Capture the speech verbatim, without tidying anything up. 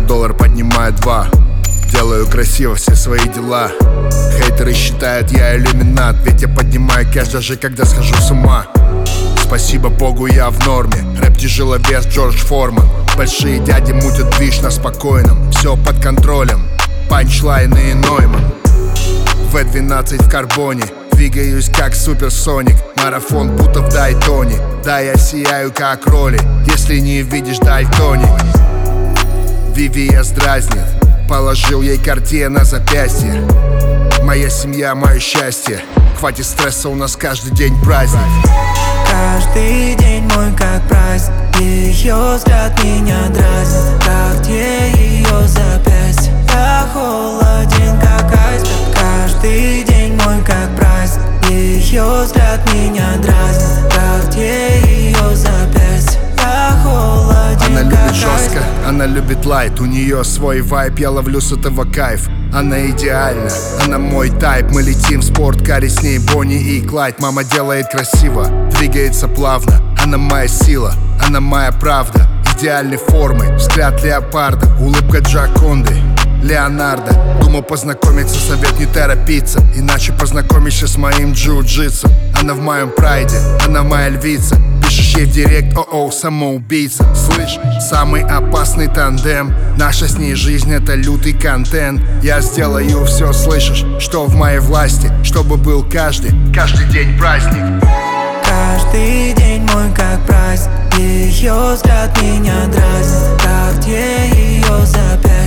доллар поднимаю два. Делаю красиво все свои дела. Хейтеры считают, я иллюминат, ведь я поднимаю кэш, даже когда схожу с ума. Спасибо Богу, я в норме. Рэп тяжеловес Джордж Форман. Большие дяди мутят движ на спокойном. Все под контролем, панчлайны и Нойман. вэ двенадцать в карбоне, двигаюсь как суперсоник. Марафон будто в Дайтоне. Да, я сияю как роли, если не видишь дальтоник. ви ви эс дразнит, положил ей Cartier на запястье. Моя семья, мое счастье. Хватит стресса, у нас каждый день праздник. Каждый день мой как праздник. Ее взгляд меня дразнит. Cartier ее запястье. Я холоден как айсберг. Каждый день мой как праздник. Ее взгляд меня дразнит. Cartier ее запястье. Я холоден. Она как любит жестко, айсберг. она любит лайт. У нее свой вайб, я ловлю с этого кайф. Она идеальна, она мой тайп. Мы летим в спорткаре, с ней Бонни и Клайд. Мама делает красиво, двигается плавно. Она моя сила, она моя правда. Идеальной формы, взгляд леопарда, улыбка Джаконды, Леонардо. Думал познакомиться, совет не торопиться, иначе познакомишься с моим джиу-джитсу. Она в моем прайде, она моя львица. Пишешь ей в директ, о-о, самоубийца. Слышь, самый опасный тандем. Наша с ней жизнь — это лютый контент. Я сделаю все, слышишь, что в моей власти, чтобы был каждый, каждый день праздник. Каждый день мой как праздник. Ее взгляд меня дразнит. Cartier ее запястье.